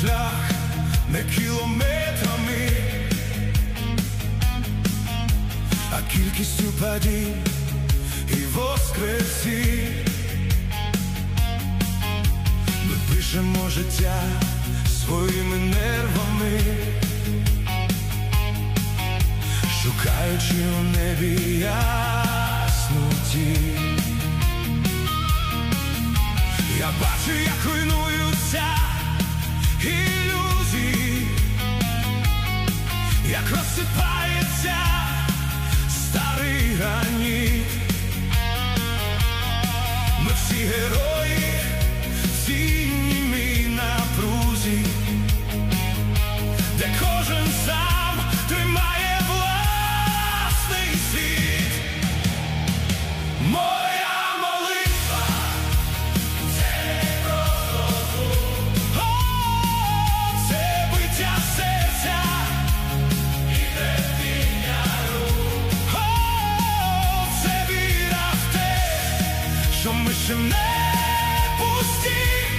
шлях не кілометрами, а кількістю падінь і воскресінь. Ми пишемо життя своїми нервами, шукаючи у небі ясну тінь. Я бачу, як руйнуються ілюзії, як розсипається старий граніт. Ми всі герої в цій німій напрузі, де кожен сам тримає власний світ. Моя молитва — це не просто звук, це биття серця і тремтіння рук. Це віра в те, що ми ще не пусті.